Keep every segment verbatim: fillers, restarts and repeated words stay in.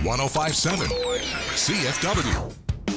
one oh five point seven C F W.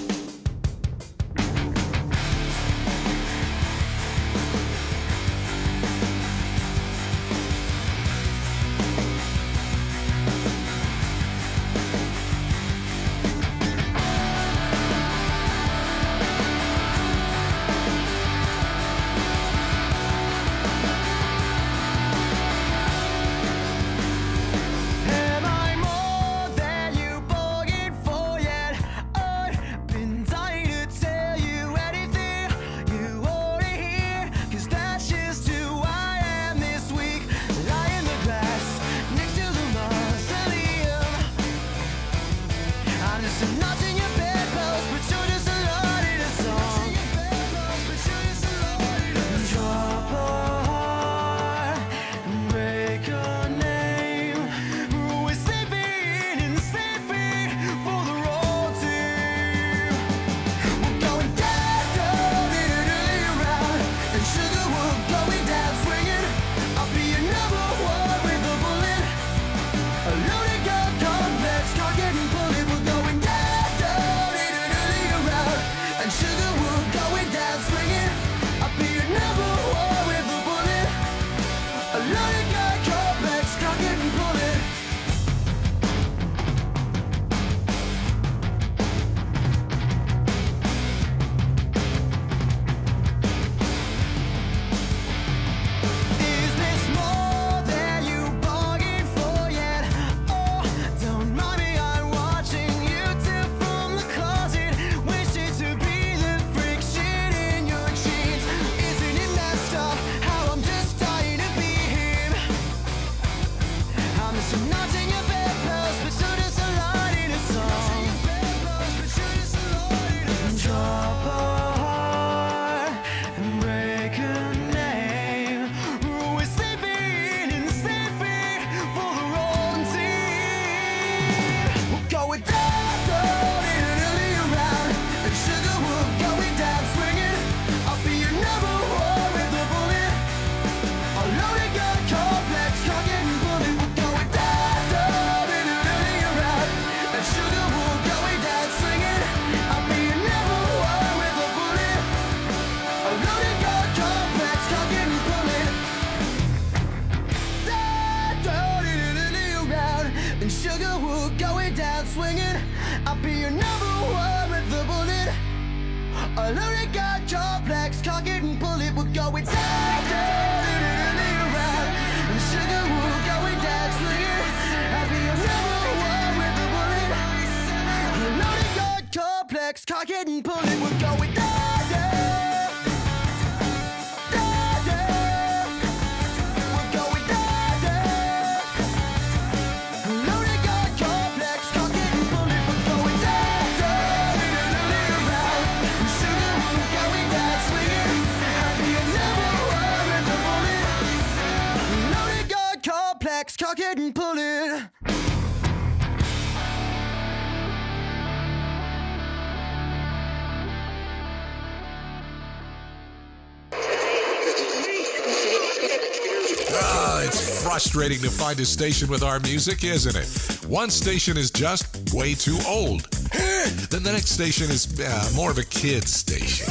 Frustrating to find a station with our music, isn't it? One station is just way too old. Then the next station is uh, more of a kid's station.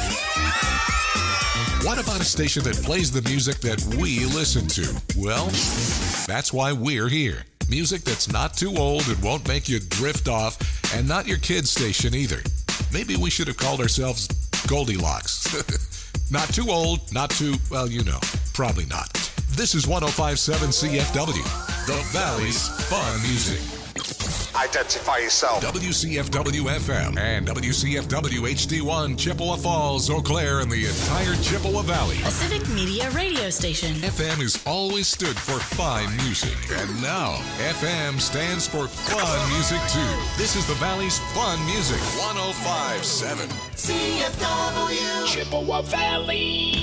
What about a station that plays the music that we listen to? Well, that's why we're here. Music that's not too old and won't make you drift off, and not your kid's station either. Maybe we should have called ourselves Goldilocks. Not too old, not too, well, you know, probably not. This is one oh five point seven C F W, the Valley's Fun Music. Identify yourself. W C F W F M and W C F W H D one, Chippewa Falls, Eau Claire, and the entire Chippewa Valley. A civic media radio station. F M has always stood for fine music, and now F M stands for fun music too. This is the Valley's Fun Music, one oh five point seven C F W, Chippewa Valley.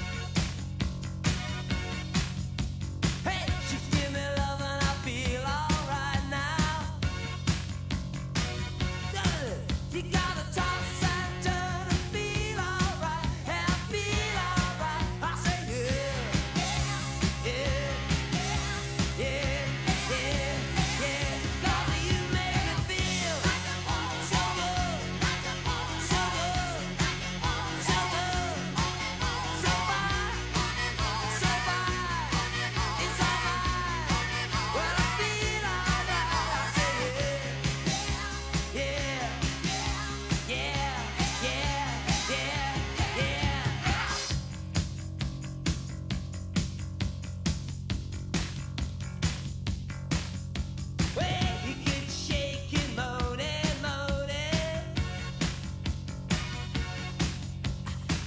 Hey, she give me love and I feel all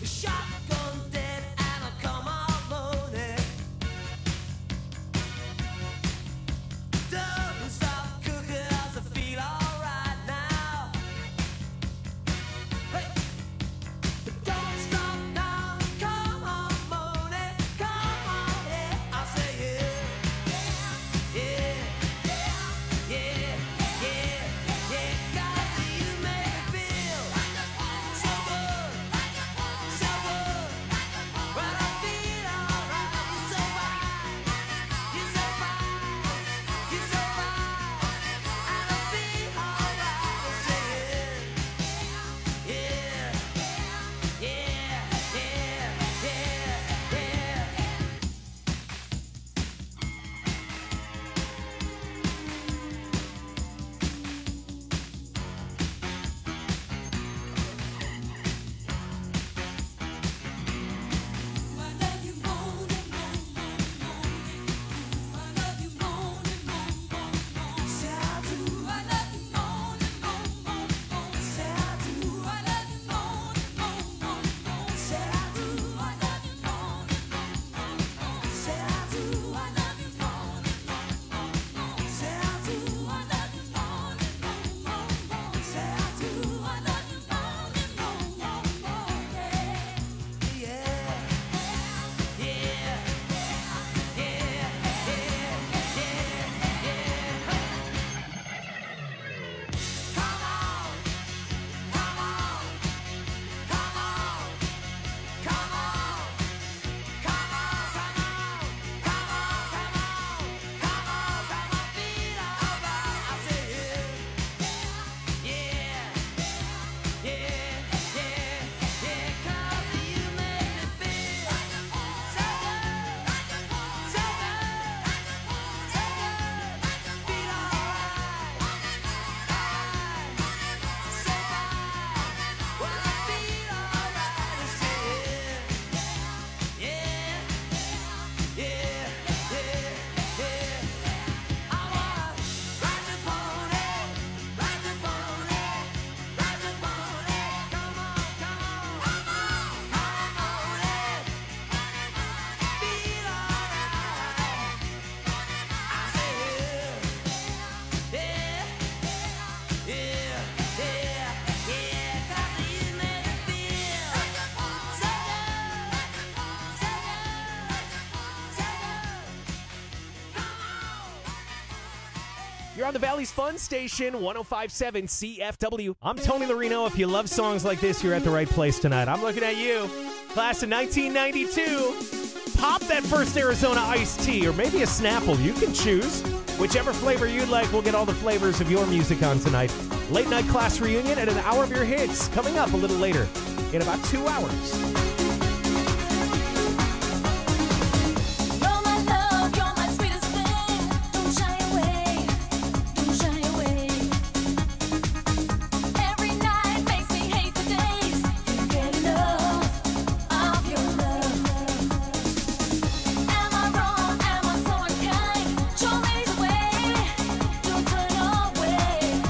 You're on the Valley's Fun Station, one oh five point seven C F W. I'm Tony Larino. If you love songs like this, you're at the right place tonight. I'm looking at you. Class of nineteen ninety-two. Pop that first Arizona iced tea, or maybe a Snapple. You can choose. Whichever flavor you'd like, we'll get all the flavors of your music on tonight. Late night class reunion and an hour of your hits coming up a little later in about two hours.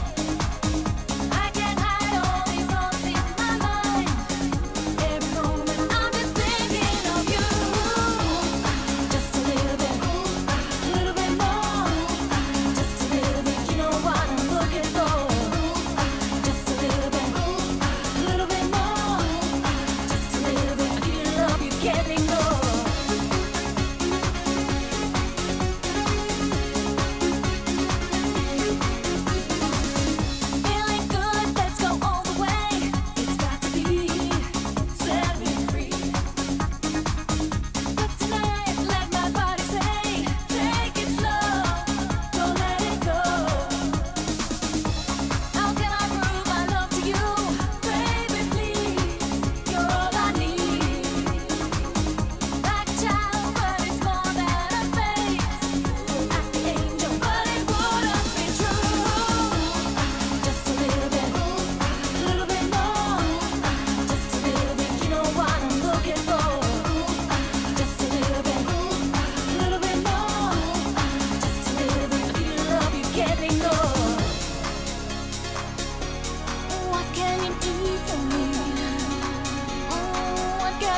Moment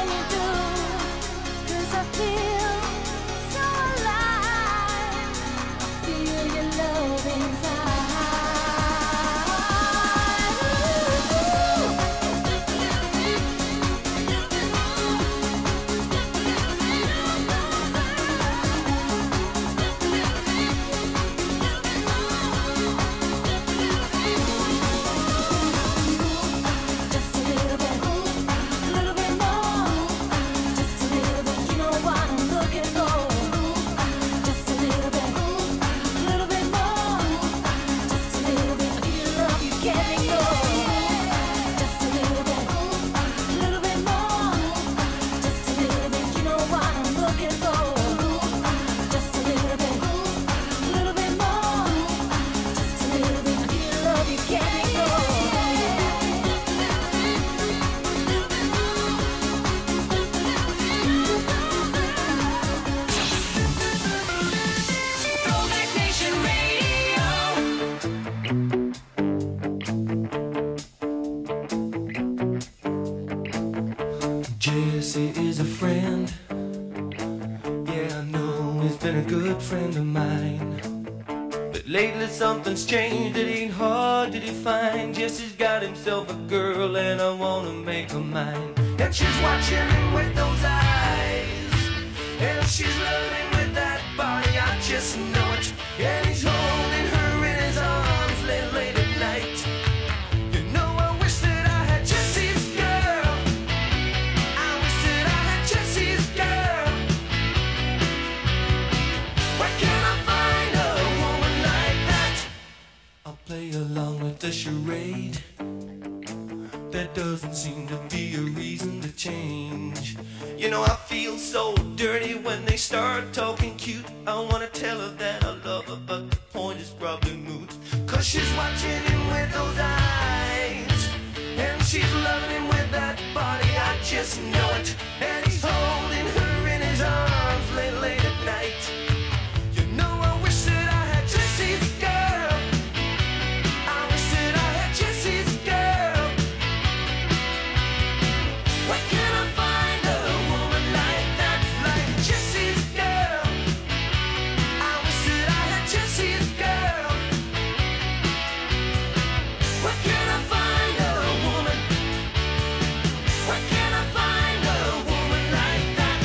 Jesse is a friend. Yeah, I know he's been a good friend of mine. But lately something's changed, it ain't hard to define. Jesse's got himself a girl and I wanna make her mine. And she's watching him with those eyes, and she's loving with that body, I just know it. And he's holding her in his arms late, late at night. You know I wish that I had Jesse's girl. I wish that I had Jesse's girl. Where can I find a woman like that? I'll play along with the charade. There doesn't seem to be a reason to change. You know I feel so dirty when they start talking cute. I wanna tell her that I love her, but the point is probably moot. Cause she's watching him with those eyes, and she's loving him with that body, I just know it. And he's holding her in his arms late, late at night. You know I wish that I had Jesse's girl. I wish that I had Jesse's girl. Where can I find a woman like that, like Jesse's girl? I wish that I had Jesse's girl. Where can I find a woman? Where can I find a woman like that?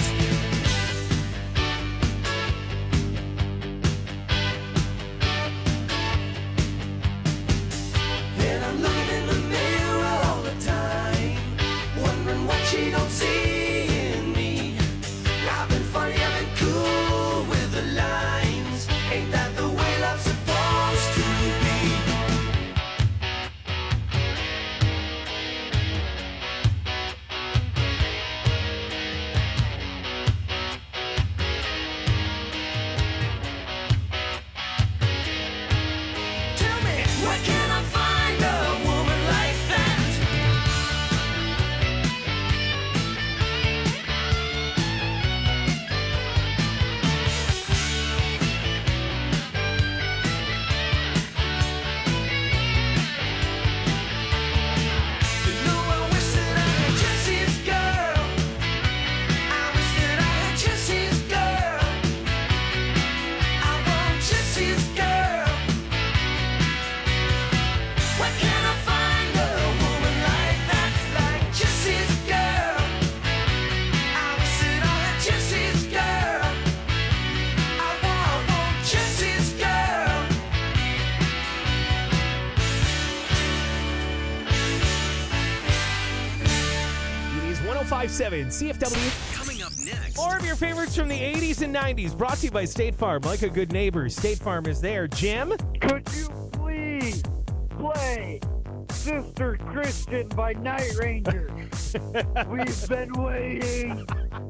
And I'm looking in the mirror all the time, wondering what she don't see in me. I've been funny, I've been cool with the lines. Ain't that the way love's supposed to be? Tell me, where can I find a woman like that? You know I wish that I had Jesse's girl. I wish that I had Jesse's girl. I want Jesse's girl. Where can I find a woman like that, like Jesse's girl? I wish that I had Jesse's girl. I want, I want Jesse's girl. It is one oh five point seven C F W. Coming up next. More of your favorites from the eighties and nineties, brought to you by State Farm. Like a good neighbor, State Farm is there. Jim? Could you please play Sister Christian by Night Ranger? We've been waiting.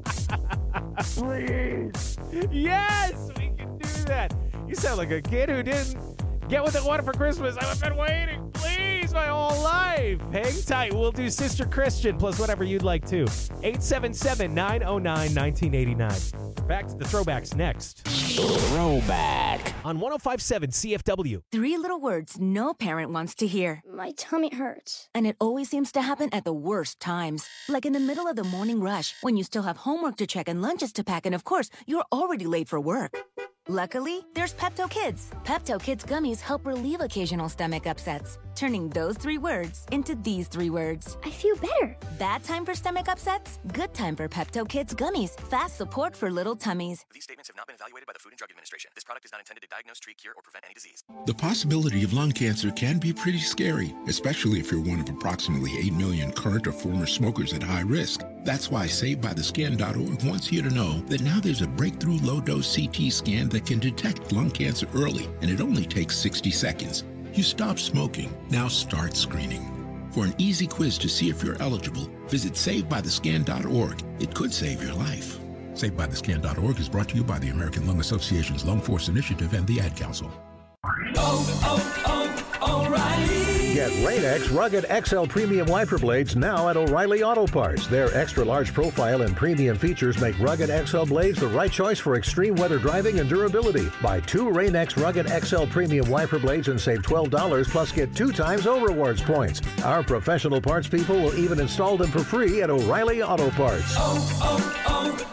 Please. Yes, we can do that. You sound like a kid who didn't get what they wanted for Christmas. I've been waiting. Please. gummies my whole life. Hang tight. We'll do Sister Christian plus whatever you'd like to. eight seven seven, nine oh nine, nineteen eighty-nine. Back to the throwbacks next. Throwback. On one oh five point seven C F W. Three little words no parent wants to hear. My tummy hurts. And it always seems to happen at the worst times. Like in the middle of the morning rush, when you still have homework to check and lunches to pack, and of course, you're already late for work. Luckily, there's Pepto Kids. Pepto Kids gummies help relieve occasional stomach upsets, turning those three words into these three words. I feel better. Bad time for stomach upsets? Good time for Pepto Kids gummies. Fast support for little tummies. These statements have not been evaluated by the Food and Drug Administration. This product is not intended to diagnose, treat, cure, or prevent any disease. The possibility of lung cancer can be pretty scary, especially if you're one of approximately eight million current or former smokers at high risk. That's why Saved By The Scan dot org wants you to know that now there's a breakthrough low-dose C T scan that can detect lung cancer early, and it only takes sixty seconds. You stop smoking, now start screening. For an easy quiz to see if you're eligible, visit Saved By The Scan dot org. It could save your life. Saved By The Scan dot org is brought to you by the American Lung Association's Lung Force Initiative and the Ad Council. Oh, oh, oh, O'Reilly. Get Rain-X Rugged X L Premium Wiper Blades now at O'Reilly Auto Parts. Their extra large profile and premium features make Rugged X L blades the right choice for extreme weather driving and durability. Buy two Rain-X Rugged X L Premium Wiper Blades and save twelve dollars plus get two times O-Rewards points. Our professional parts people will even install them for free at O'Reilly Auto Parts. Oh,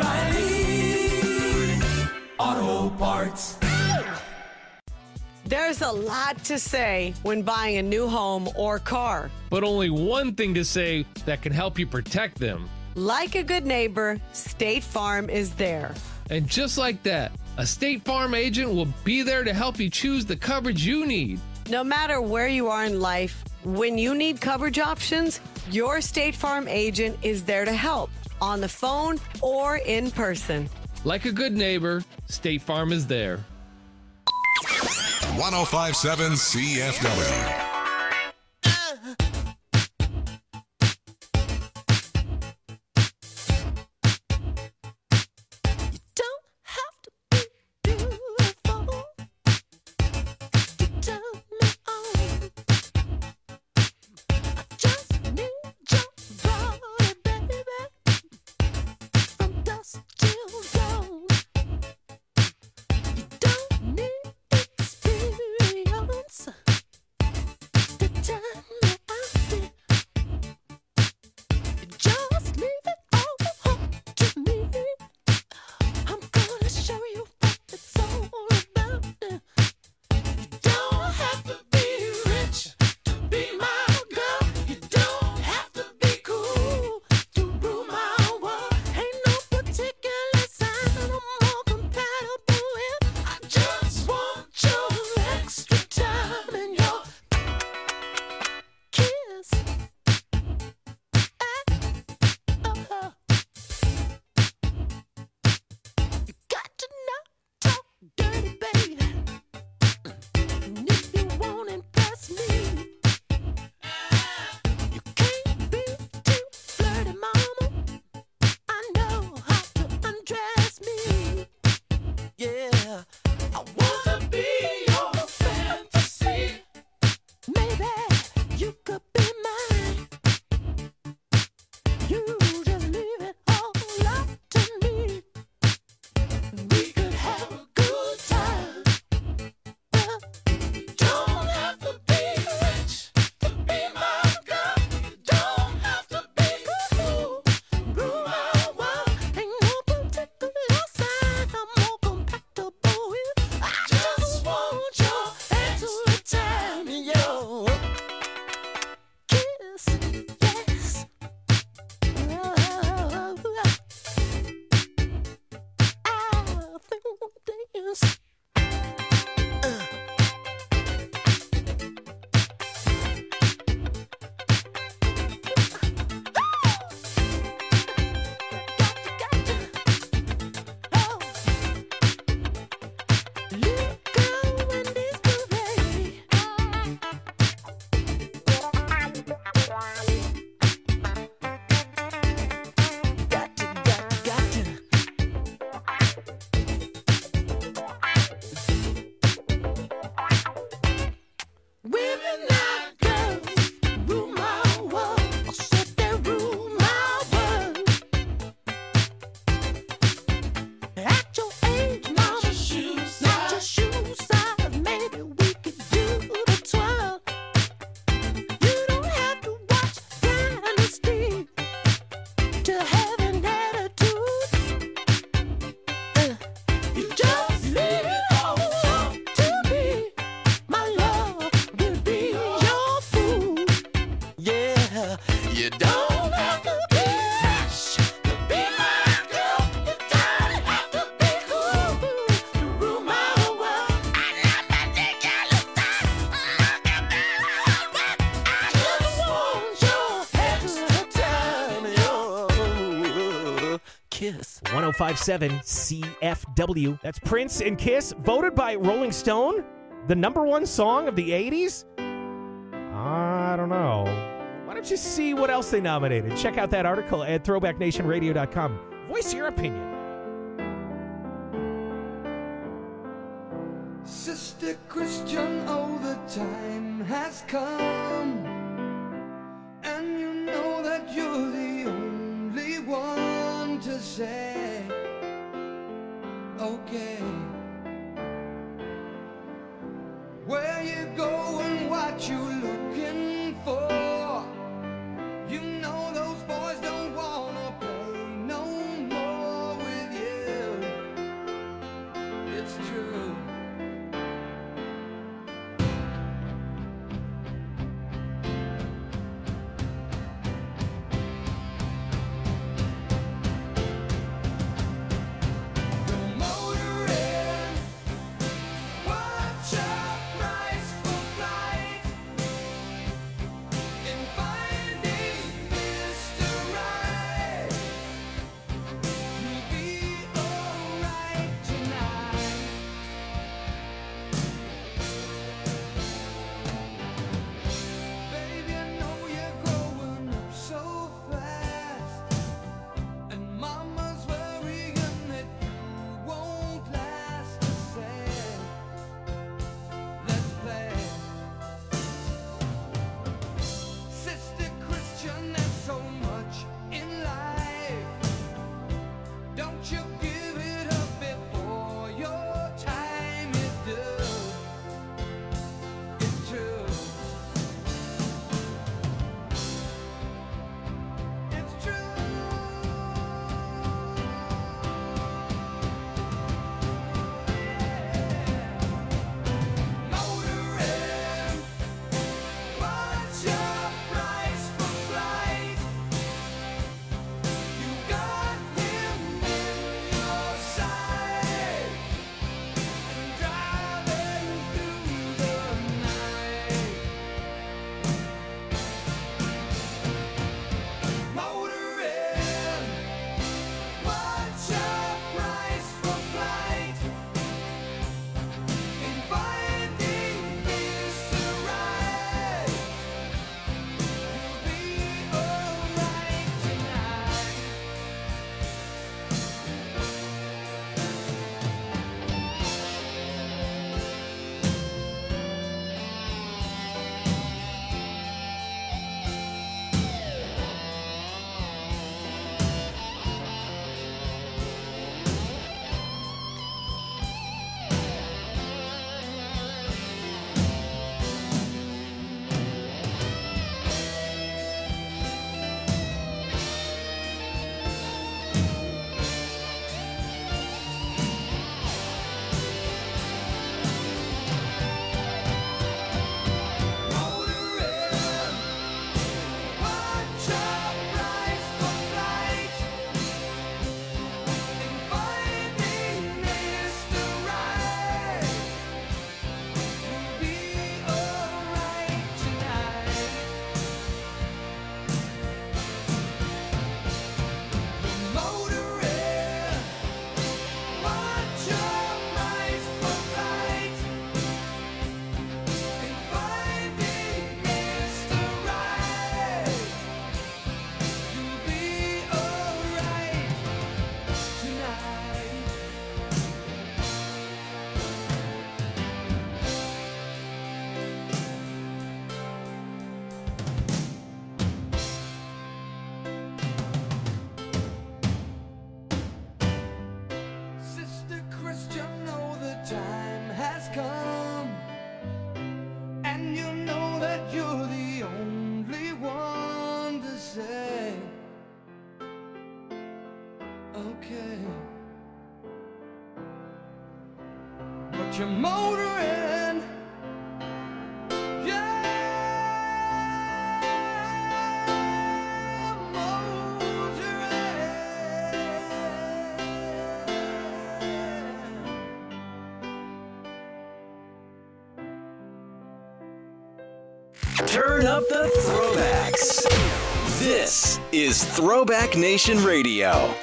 oh, oh, O'Reilly Auto Parts. There's a lot to say when buying a new home or car. But only one thing to say that can help you protect them. Like a good neighbor, State Farm is there. And just like that, a State Farm agent will be there to help you choose the coverage you need. No matter where you are in life, when you need coverage options, your State Farm agent is there to help, on the phone or in person. Like a good neighbor, State Farm is there. one oh five point seven C F W. have an attitude. Uh, you just leave it all up to me. My love will be your food. Yeah, you don't have to be fresh to be my girl. You don't have to be cool to rule my world. I love my dick, I love that. I just want your extra time, your kiss. ten fifty-seven C F W. That's Prince and Kiss, voted by Rolling Stone, the number one song of the eighties? I don't know. Why don't you see what else they nominated? Check out that article at throwback nation radio dot com. Voice your opinion. Sister Christian, oh, the time has come, and you know that you're the only one to say, okay, where you going, what you looking for? You know those boys don't wanna play no more with you. It's true. Motoring, watch out, price for flight. Okay. But you're motoring. Yeah. Turn up the throwbacks. This is Throwback Nation Radio.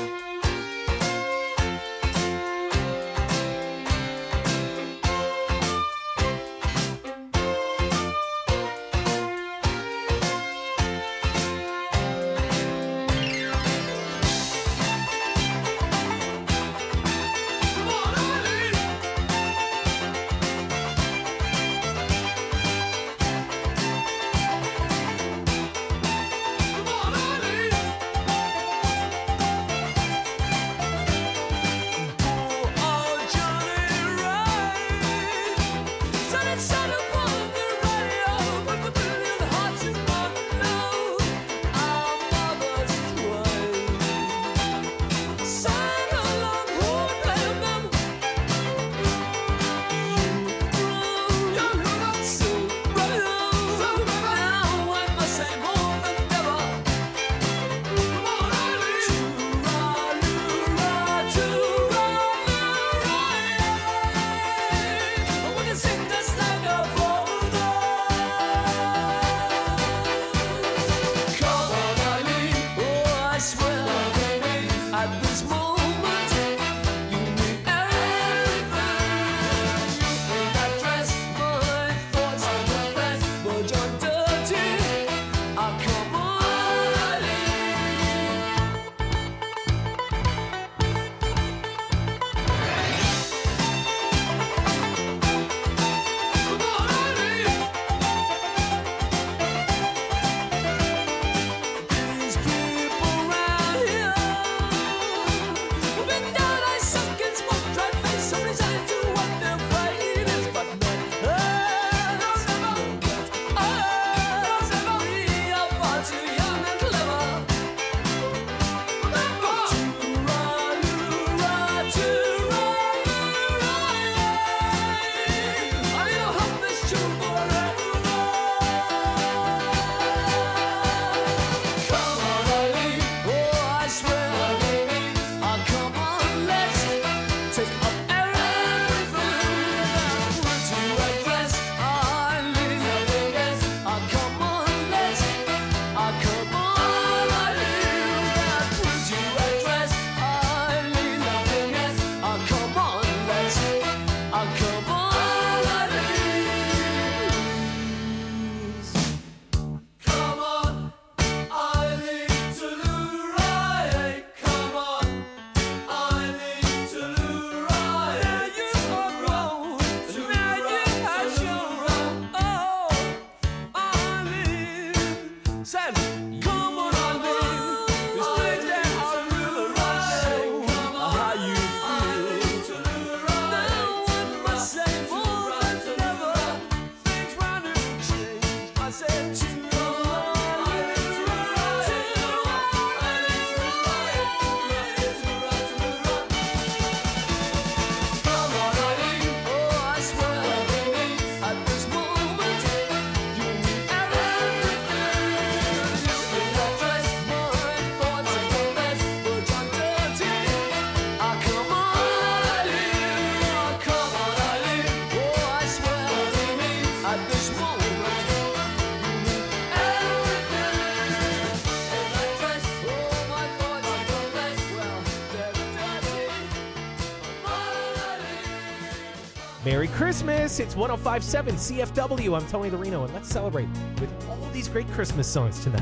Merry Christmas! It's one oh five point seven C F W. I'm Tony the Reno, and let's celebrate with all these great Christmas songs tonight.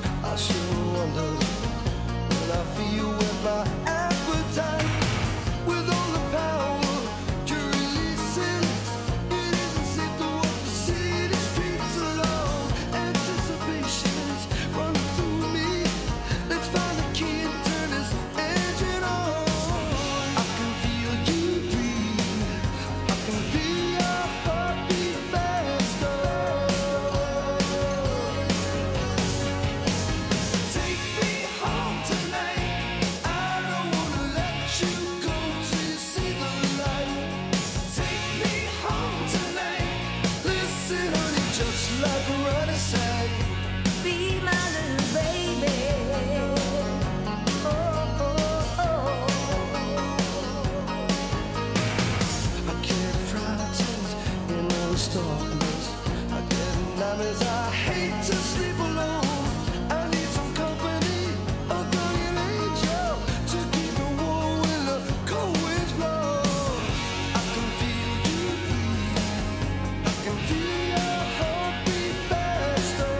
When I feel with my appetite, like a running sign. Be my little baby. Oh, oh, oh. I get frightened in those darkness. I get nightmares. I hate to sleep alone. I need some company, a guardian angel to keep me warm when the cold winds blow. I can feel you breathe. I can feel your heartbeat faster.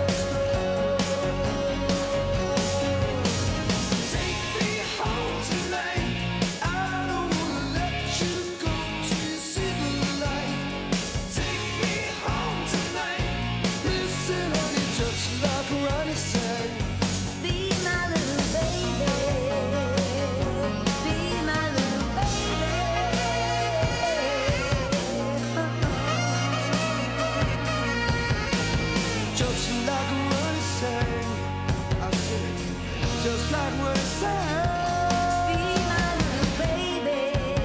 Take me home tonight. I don't wanna let you go till you see the light. Take me home tonight. Listen, honey, just like Ronnie said. Be my little baby. Be my little baby. Just like Ronnie said. I said, just like what it said. Be my little baby.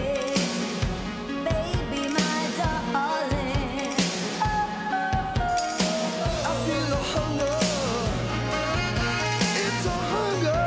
Baby, my darling. I feel a hunger. It's a hunger.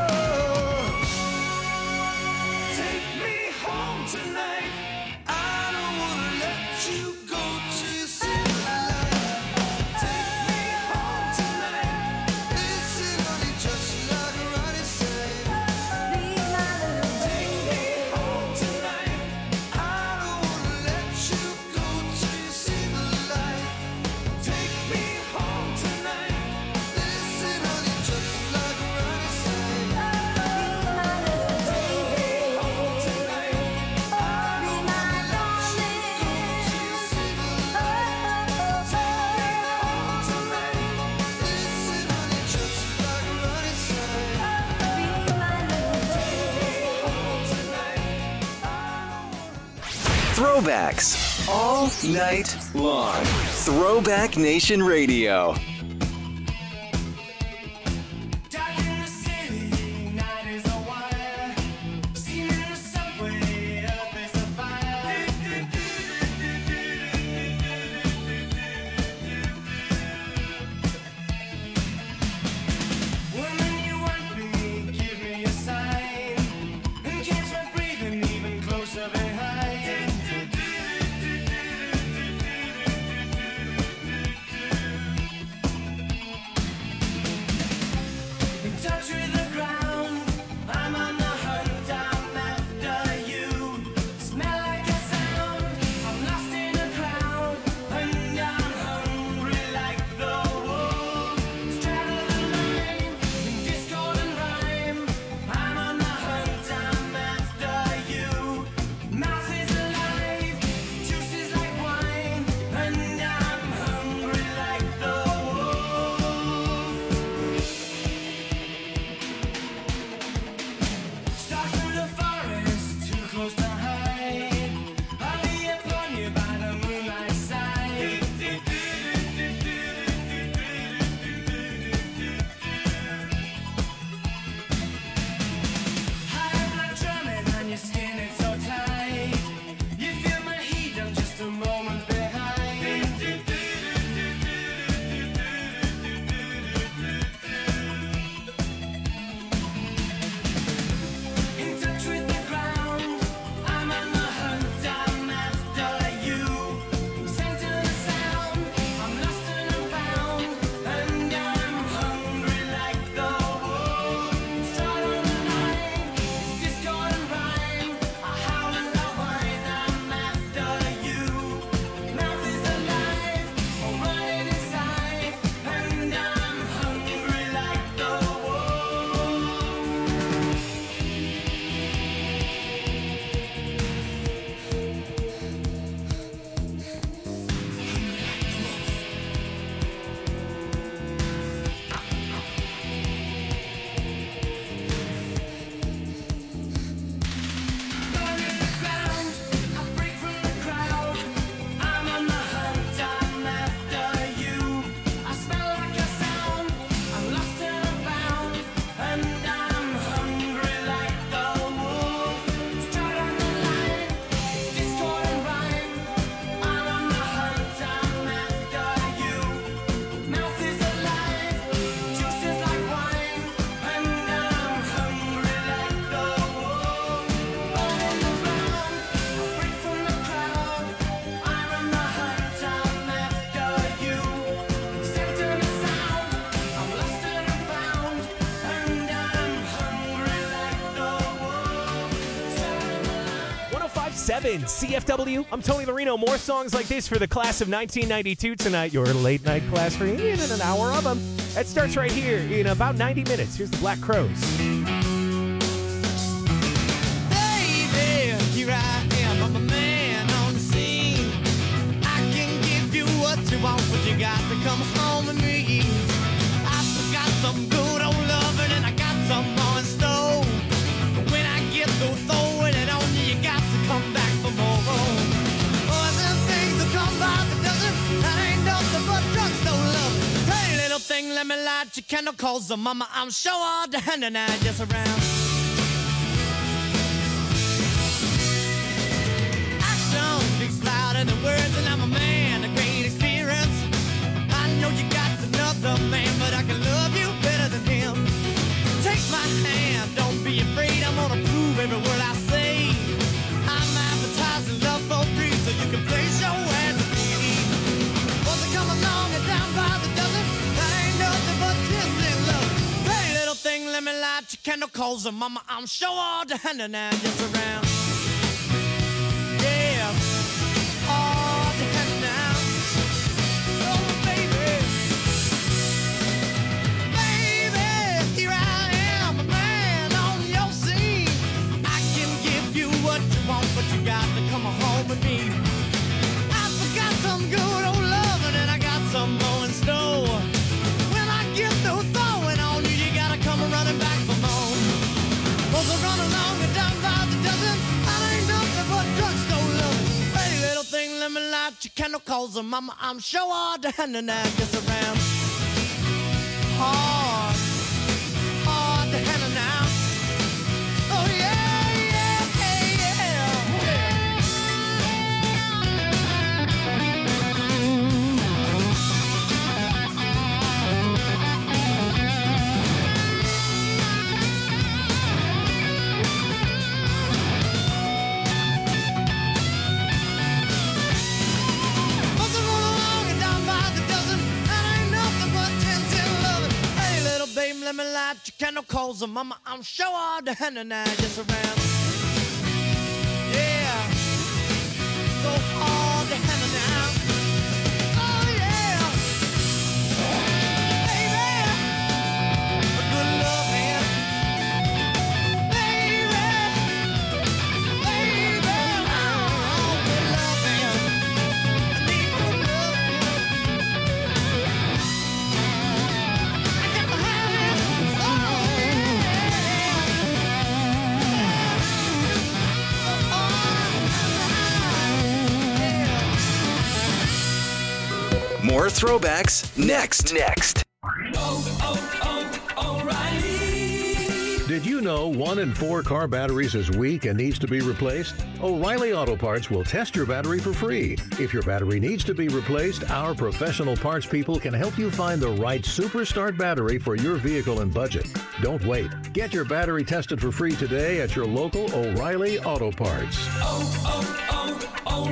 Take me home tonight. I don't wanna let you go till you see the light. Take me home tonight. Listen, honey, just like Ronnie said. Be my little Take me baby. home tonight. I don't wanna let you go till you see the light. Take me home tonight. Listen, honey, just like Ronnie said. Be my little baby. Home tonight. I don't Be my wanna let you go till you see the light. Take me home tonight. Listen, honey, just like Ronnie said. Be my little baby. Home tonight. Throwbacks all night long. Throwback Nation Radio. Dark in the city, night is a wire. Steam in the subway, earth is a fire. Woman, you want me, give me a sign. And catch my breathing even closer behind. seven C F W. I'm Tony Larino. More songs like this for the class of nineteen ninety-two tonight. Your late night class reunion and an hour of them. That starts right here in about ninety minutes. Here's the Black Crowes. Baby, here I am, I'm a man on the scene. I can give you what you want, but you got to come home with me. I've got some good old loving and I got some more in store. But when I get through throwing it on you, you got to come back for more. Boys and things that come by the dozen, that ain't nothing but drugstore love. Hey, little thing, let me light your candle, cause the mama, I'm sure all the hand and I just around. Action speaks louder than words, and I'm a man of great experience. I know you got another man, but I can love you better than him. Take my hand, don't be afraid, I'm gonna prove every word I say. I'm advertising love for free, so you can place your hands on me. Once I come along and down by the dozen, that ain't nothing but tears in love. Hey, little thing, let me light your candle, cause the mama, I'm sure all the hand and I just around. Yeah, all the hand now. Oh, baby. Baby, here I am, a man on your scene. I can give you what you want, but you got to come home with me. I forgot some good old loving and I got some more in store. When I get through throwing on you, you gotta come running back for more. Well, so run along and down by the dozen, I ain't nothing but drugstore loving. Hey, little thing, let me light your candle, cause the mama, I'm sure all the hand and I just around. Hard, hard to handle now. Oh yeah, yeah, let me light your candle, cause the mama, I'm sure all the hand and I just around. Yeah, so all the hand and now. Oh yeah, baby, a good loving, baby, baby, oh, good loving, I need good loving. I got to have it. More throwbacks next. Next. Did you know one in four car batteries is weak and needs to be replaced? O'Reilly Auto Parts will test your battery for free. If your battery needs to be replaced, our professional parts people can help you find the right Superstart battery for your vehicle and budget. Don't wait. Get your battery tested for free today at your local O'Reilly Auto Parts. Oh,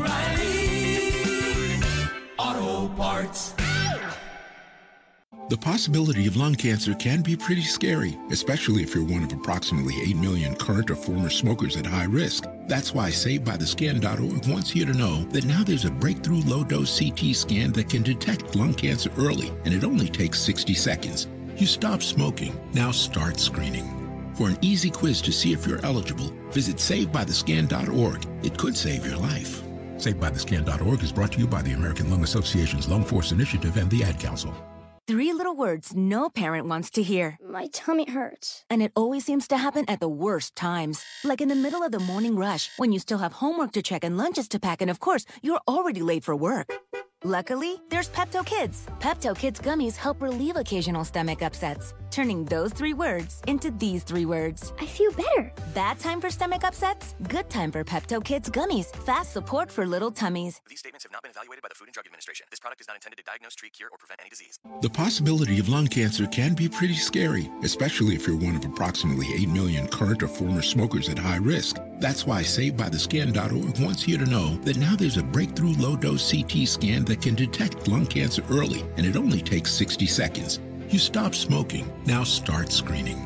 oh, oh, O'Reilly Auto Parts. The possibility of lung cancer can be pretty scary, especially if you're one of approximately eight million current or former smokers at high risk. That's why Saved By The Scan dot org wants you to know that now there's a breakthrough low-dose C T scan that can detect lung cancer early, and it only takes sixty seconds. You stop smoking, now start screening. For an easy quiz to see if you're eligible, visit Saved By The Scan dot org. It could save your life. Saved By The Scan dot org is brought to you by the American Lung Association's Lung Force Initiative and the Ad Council. Three little words no parent wants to hear. My tummy hurts. And it always seems to happen at the worst times. Like in the middle of the morning rush, when you still have homework to check and lunches to pack, and of course, you're already late for work. Luckily, there's Pepto Kids. Pepto Kids gummies help relieve occasional stomach upsets, turning those three words into these three words. I feel better. Bad time for stomach upsets? Good time for Pepto Kids gummies. Fast support for little tummies. These statements have not been evaluated by the Food and Drug Administration. This product is not intended to diagnose, treat, cure, or prevent any disease. The possibility of lung cancer can be pretty scary, especially if you're one of approximately eight million current or former smokers at high risk. That's why Saved By The Scan dot org wants you to know that now there's a breakthrough low-dose C T scan that can detect lung cancer early, and it only takes sixty seconds. You stop smoking, now start screening.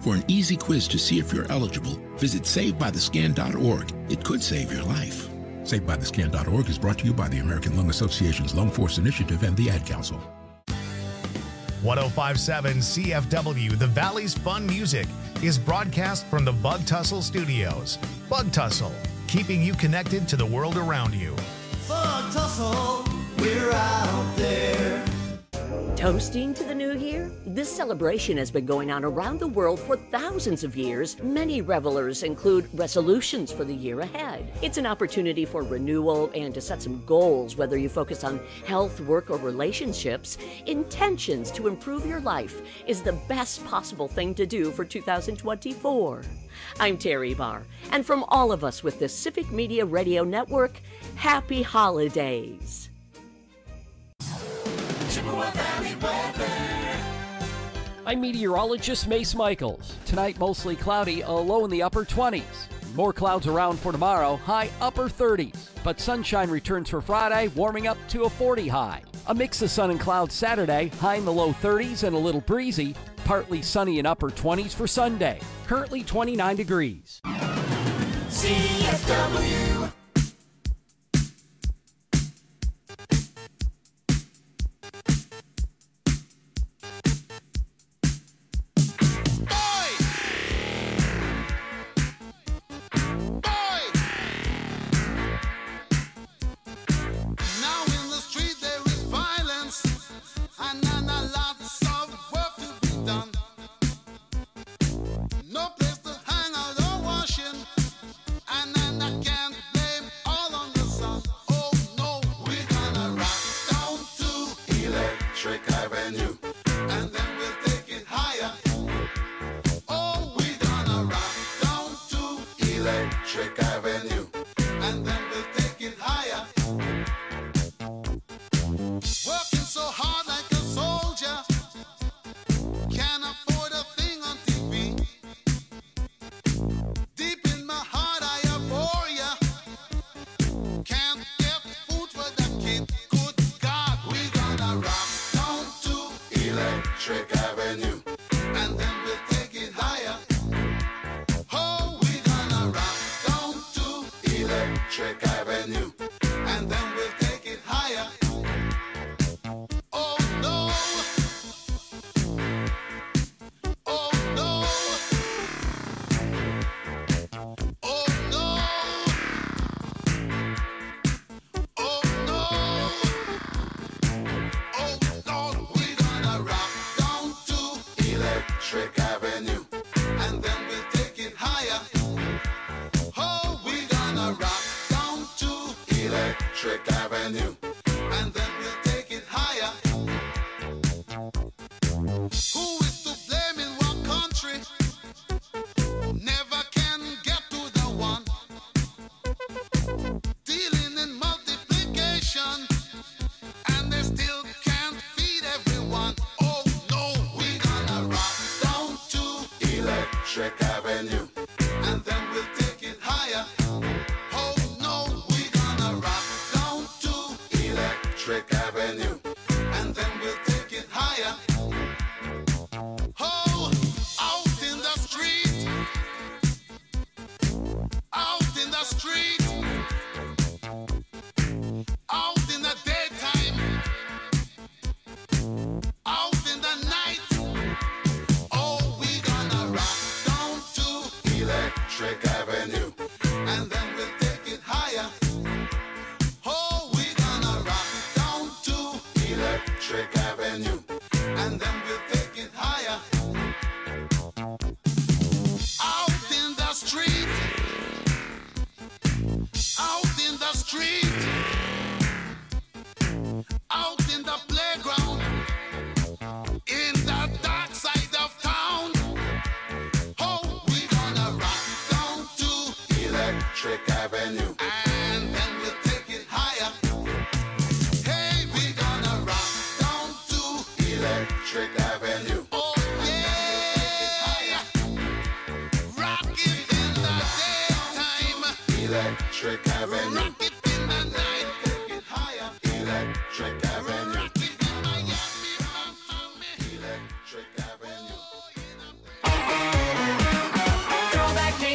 For an easy quiz to see if you're eligible, visit save by the scan dot org. It could save your life. save by the scan dot org is brought to you by the American Lung Association's Lung Force Initiative and the Ad Council. one oh five point seven C F W, the Valley's Fun Music, is broadcast from the Bug Tussle Studios. Bug Tussle, keeping you connected to the world around you. Bug Tussle, we're out there. Toasting to the new year? This celebration has been going on around the world for thousands of years. Many revelers include resolutions for the year ahead. It's an opportunity for renewal and to set some goals, whether you focus on health, work, or relationships. Intentions to improve your life is the best possible thing to do for two thousand twenty-four. I'm Terry Barr, and from all of us with the Civic Media Radio Network, happy holidays. I'm meteorologist Mace Michaels. Tonight, mostly cloudy, a low in the upper twenties. More clouds around for tomorrow, high upper thirties. But sunshine returns for Friday, warming up to a forty high. A mix of sun and clouds Saturday, high in the low thirties and a little breezy. Partly sunny in upper twenties for Sunday. Currently twenty-nine degrees. C F W.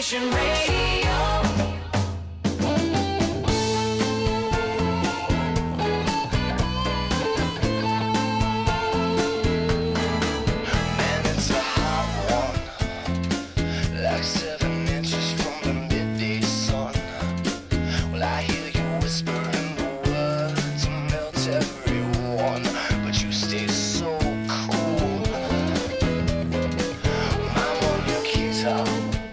Station Radio. Man, it's a hot one, like seven inches from the midday sun. Well, I hear you whispering the words to melt everyone, but you stay so cool. I'm on your guitar,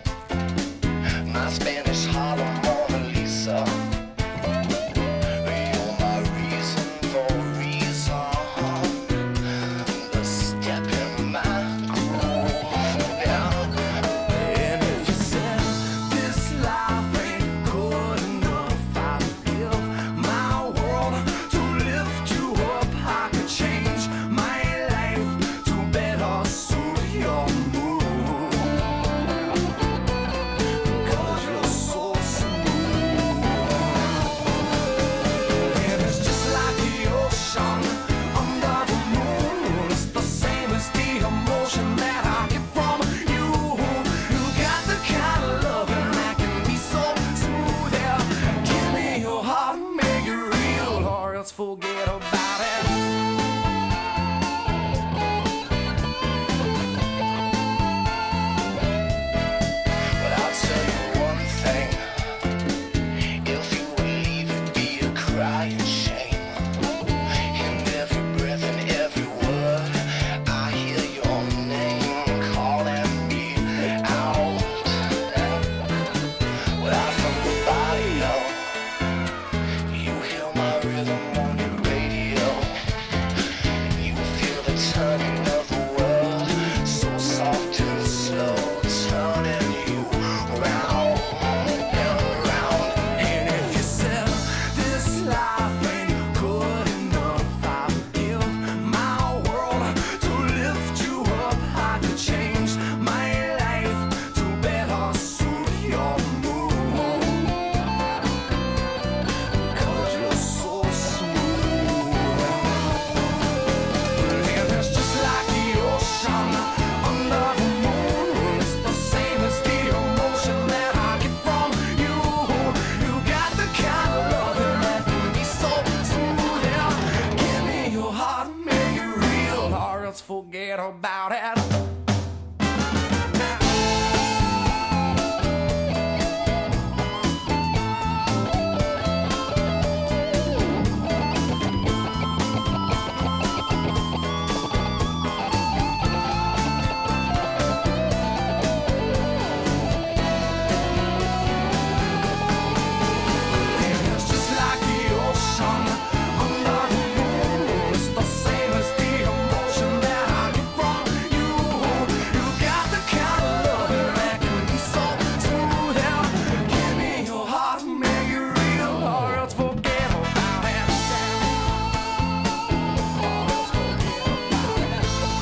my Spanish Harlem Mona Lisa. You're my reason for reason, the step in my groove. And if you said this life ain't good enough, I'd give my world to lift you up. I could change my life to better suit your mood, because you're so smooth. And it's just like the ocean under the moon. It's the same as the emotion that I get from you. You got the kind of loving that can be so smooth. Yeah, give me your heart, make it real, or else forget about it. But I'll tell you one thing, if you would leave it be a crying shame. In every breath and every word, I hear your name calling me out. Well, from the body, you hear my rhythm on your radio. You feel the turning of the world, so soft and slow, turning you round and round. And if you said this life ain't good enough, I'd give my world to lift you up. I could change my life to better suit your mood, because you're so smooth. And it's just like the ocean under the moon. It's the same as the emotion that I get from you. You got the kind of loving that can be so smooth. Yeah, give me your heart, make it real, or else forget about it. It's just like the ocean under the moon. It's the same as the emotion that I get from you. You got the kind of loving that can be so smooth. Yeah, give me your heart, make it real, or else forget about it. Or else forget about it.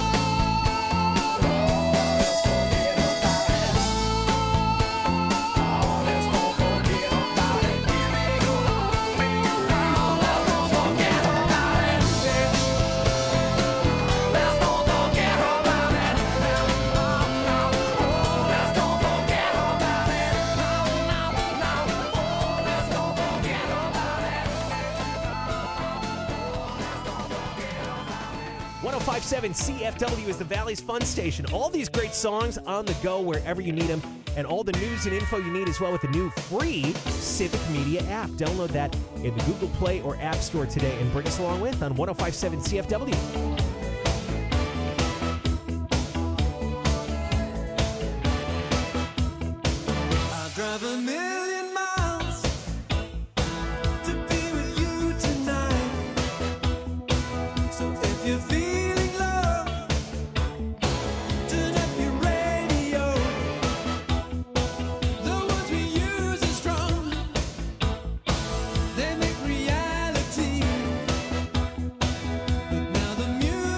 Or else forget about it. Oh, let's don't forget about it. Give me your heart, make it real. Let's don't forget about it. Let's don't forget about it. Let's don't forget about it. Let's don't forget about it. one oh five point seven C F W is the Valley's Fun Station. All these great songs on the go wherever you need them, and all the news and info you need as well with the new free Civic Media app. Download that in the Google Play or App Store today and bring us along with on one oh five point seven C F W. I'd drive a million miles to be with you tonight. So if you're feeling love, turn up your radio. The words we use are strong, they make reality. But now the music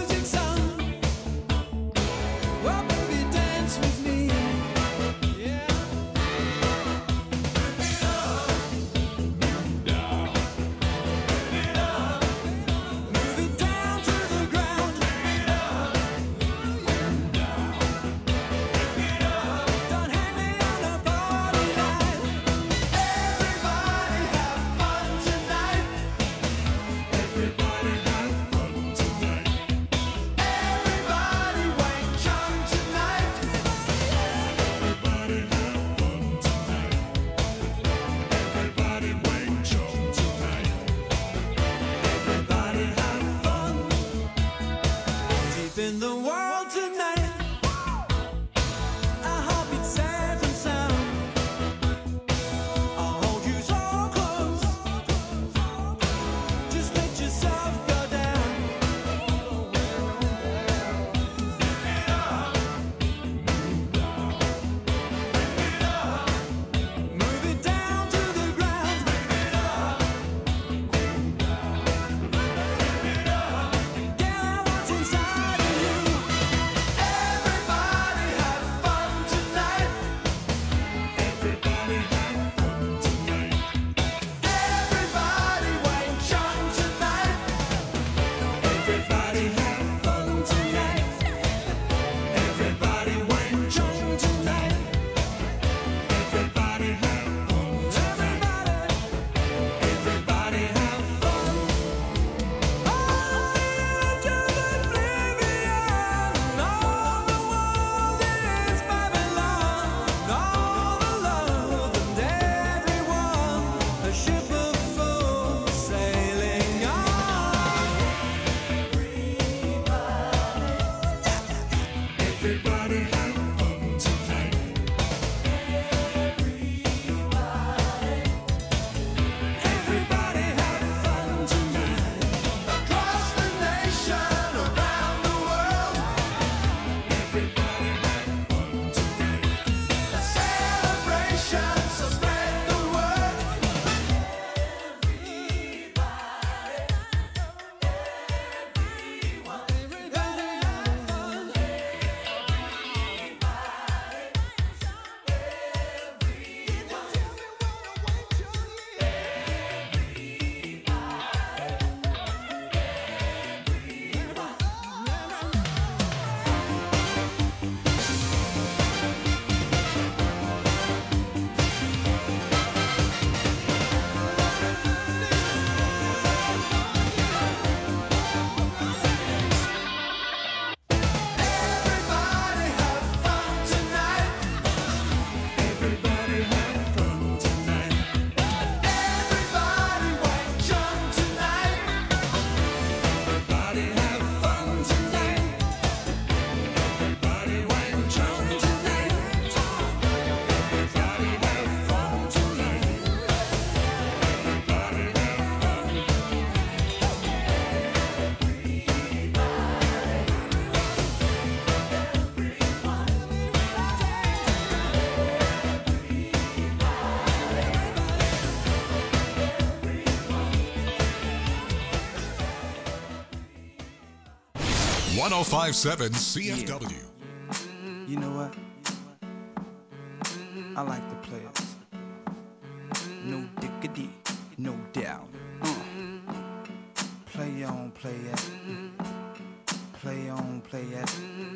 one oh five point seven C F W. You know what? I like the players. No diggity, no doubt. Uh. Play on, play it. Play on, play it.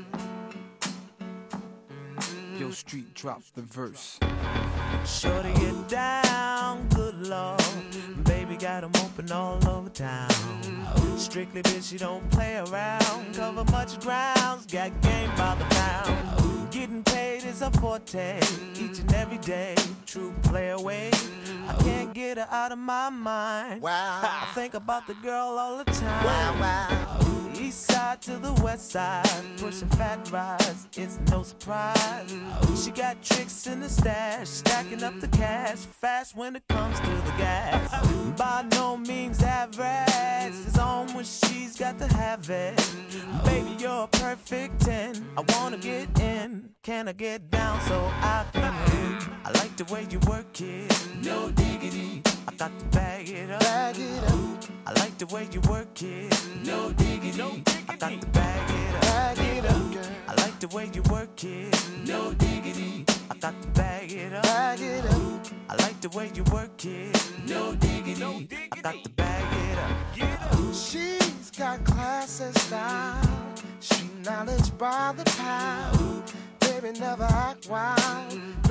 Yo, Street drops the verse. Shorty get down, good lord. Baby got 'em open all over town. Strictly bitch, you don't play around. Cover much grounds, got game by the pound. Getting paid is a forte, each and every day. True play away. I can't get her out of my mind. Wow. I think about the girl all the time. Wow, wow. East side to the west side, pushing fat rides, it's no surprise. She got tricks in the stash, stacking up the cash, fast when it comes to the gas. By no means average, it's on when she's got to have it. Baby, you're a perfect ten, I wanna get in. Can I get down so I can win? I like the way you work it, no diggity. I got to bag it up, bag it up. I like the way you work it, no diggity. No diggity. I got to bag it up, bag it up. Girl. I like the way you work it, no diggity. I got to bag it up, bag it up. I like the way you work it, no diggity. No diggity. I got to bag it up. Get up. She's got class and style, street knowledge by the pound. Baby, never act wild.